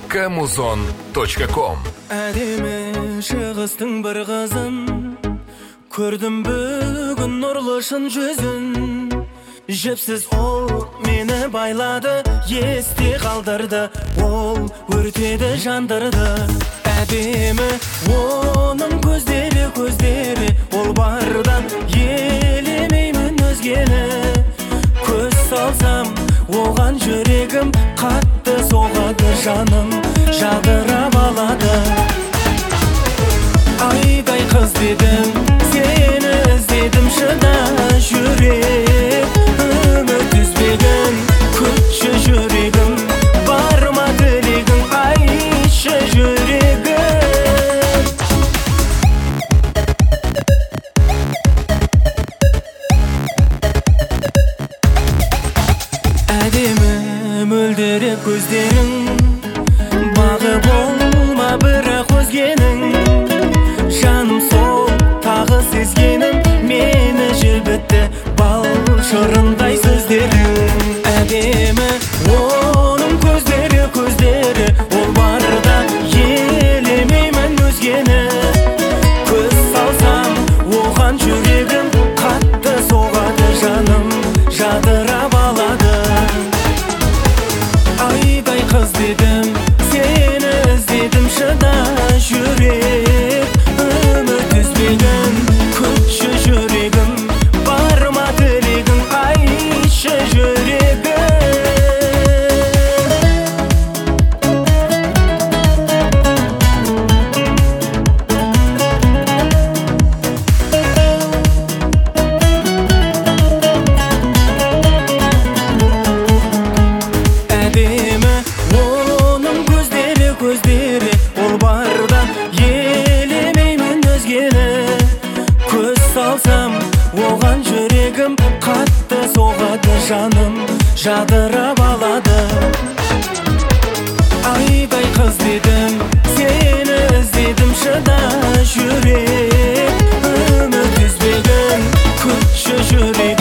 kmuzon.com. Әдемі шығыстың бір қызын көрдім бүгін нұрлы шын жүзін. Жіпсіз ол мені байлады, есте қалдырды, ол өртеді жандырды. Әдемі оның көздері, ол бардан елемеймін өзгені. Көз салсам оған жүрегім қатты соғады, жаным жадырап алады. Айдай қыз дедім, сені іздедім, шыда жүрек үміт үзбегін. Күтші жүрегім, бар ма тілегің, айтшы жүрегім. Әдемі мөлдірек көздерің, бағы болма бірақ өзгенің. Жаным сол тағы сезгенім, мені желбітті бал шырындай сөздерің. Әдемі оның көздері, ол барда елемеймін өзгені. Көз салсам оған жүрегім қатты соғады, жаным жадырап алады. Айдай қыз дедім, сені іздедім, шыда жүрек үміт үзбегін. Күтші жүрегім, бар ма тілегің, айтшы жүрегім. Әдемі оның көздері, ол барда елемеймін өзгені. Көз салсам оған жүрегім қатты соғады, жаным жадырап алады. Айдай қыз дедім, сені іздедім, шыда жүрек үміт үзбегін. Күтші жүрегім,